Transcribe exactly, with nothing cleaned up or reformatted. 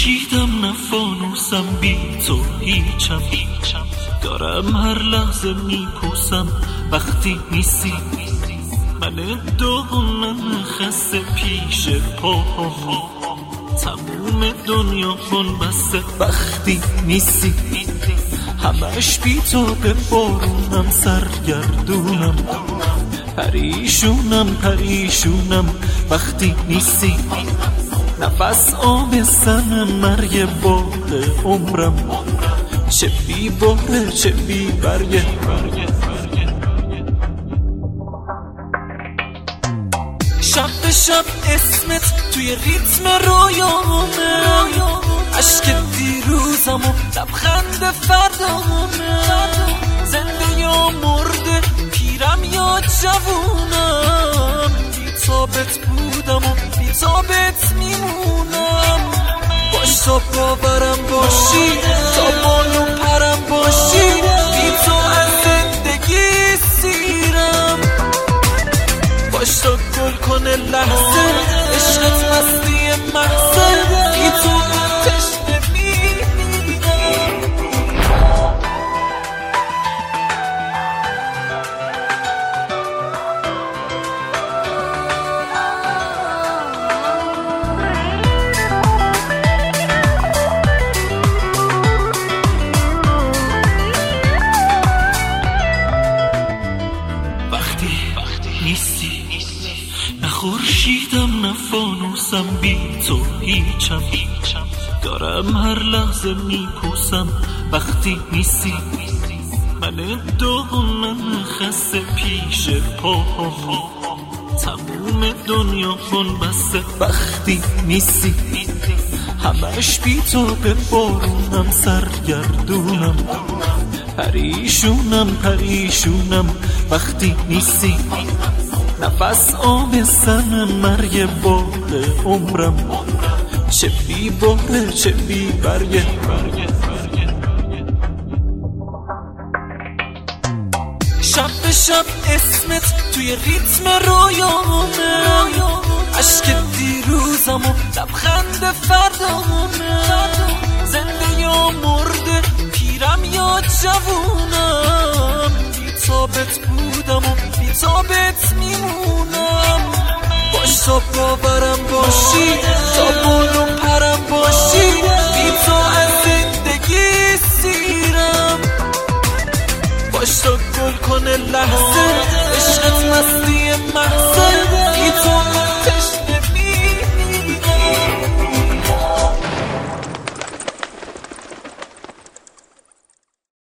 خورشیدم نه فانوسم، بی تو هیچم. دارم هر لحظه میپوسم وقتی نیستی. من دهنم خسته پیش پاهامو، تموم دنیا خون بسته وقتی نیستی. همش بی تو به بارونم سرگردونم، پریشونم پریشونم وقتی نیستی. نفس آبستن مرگ باغ عمرم، چه بی باره چه بی برگه. شب به شب اسمت توی ریتم رویامه، عشق دیروزم و لبخند فردامه. زنده یا مرده، پیرم یا جوونم، بی تابت بودم و بی تابت میمونم. باش تا باورم باشی، تا بالو پرم باشی، بی تو از زندگی سیرم. باش تا گل کنه لحظه، عشقت مستی محضه، بی تو آتش نیستی. نه خورشیدم نه فانوسم، بی تو هیچم. دارم هر لحظه میپوسم وقتی نیستی. من دهنم خسته پیش پاهامو، تموم دنیا خون بسته وقتی نیستی. همش بی تو به بارونم سرگردونم، پریشونم پریشونم وقتی نیستی. نفس آبستن مرگ باغ عمرم، چه بی باره چه بی برگه. شب به شب اسمت توی ریتم رویامه، عشق دیروزم و لبخند فردامه. زنده یا مرده، پیرم یا جوونم، بی تابت بودم و بی تابت میمونم. باش تا باورم باشی، تا بالو